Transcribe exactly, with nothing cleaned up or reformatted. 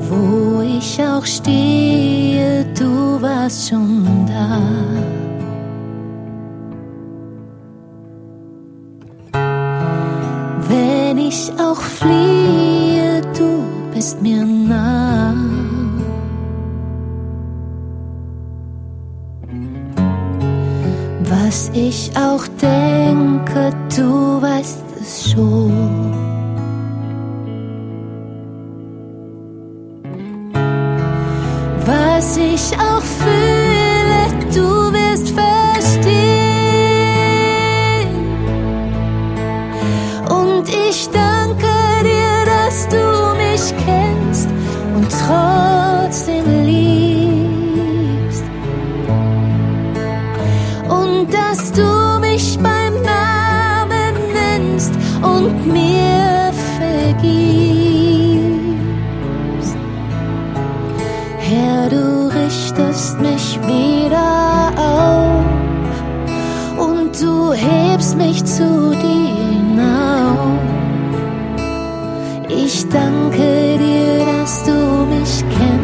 Wo ich auch stehe, du warst schon da. Wenn ich auch fliehe, du bist mir nah. Was ich auch denke, du weißt es schon. Was ich auch fühle, du wirst verstehen. Und ich danke dir, dass du mich kennst und trotzdem liebst. Und dass du mich beim Namen nennst und mir vergibst. Herr, du richtest mich wieder auf und du hebst mich zu dir hinauf. Ich danke dir, dass du mich kennst